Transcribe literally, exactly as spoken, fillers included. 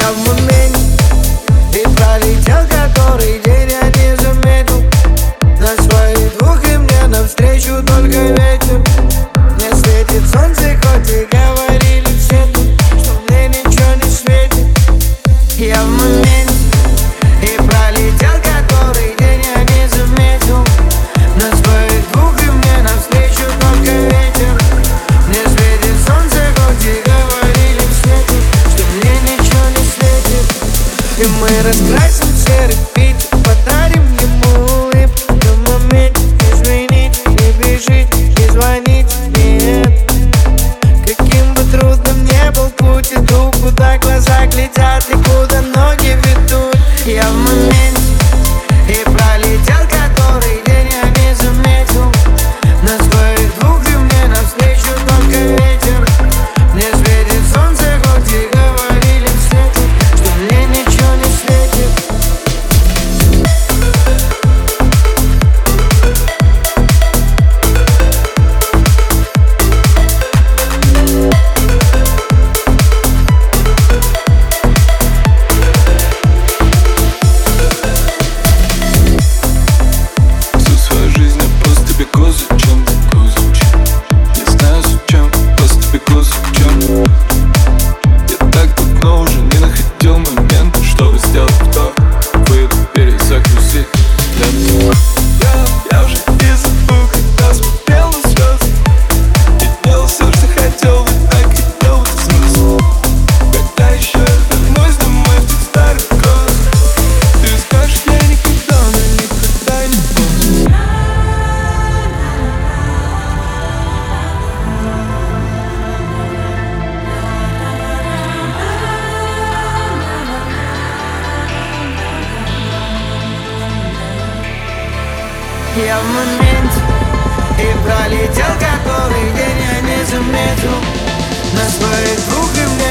Я в моменте и пролетел который день, я не заметил. На своих двух и мне навстречу только ветер. Мне светит солнце, хоть и говорили все, что мне ничего не светит. Я в моменте и пролетел который день, я не заметил. На своих двух и мне навстречу только ветер. Мне светит солнце, хоть и говорили все, что мне ничего не светит. И мы раскрасим серый Питер, подарим ему улыбку. На моменте извините, не бежите, не звоните, нет. Каким бы трудным не был путь, иду, куда глаза глядят и куда ноги ведут. Я в моменте и пролетел который день, я не заметил. На своих двух и мне навстречу только ветер. Мне светит солнце, хоть и говорили все, что мне ничего не светит. Всю свою жизнь я просто бегу за чем, бегу за чем. Не знаю зачем, просто бегу за чем. Я так давно уже не находил момента, чтобы сделать вдох, выдох, перезагрузить. Я, я уже и забыл, когда смотрел на звезды и делал все, что хотел, ведь так хотел быть взрослым. Когда еще я вернусь домой в тот старый город, ты скажешь, я никогда, но никогда не поздно. Я в моменте и пролетел который день, я не заметил. На своих двух и мне